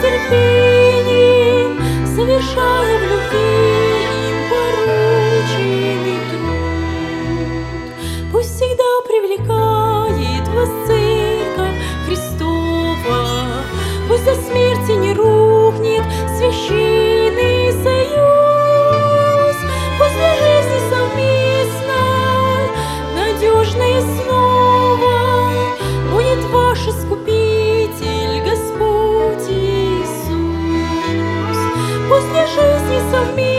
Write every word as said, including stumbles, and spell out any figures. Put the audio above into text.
терпением, совершая в любви им порученный труд. Пусть всегда привлекает вас Церковь Христова, пусть до смерти не рухнет священный союз, пусть для жизни совместной, надежной основой будет ваш Искупитель, Господь Иисус. Пусть для жизни совместной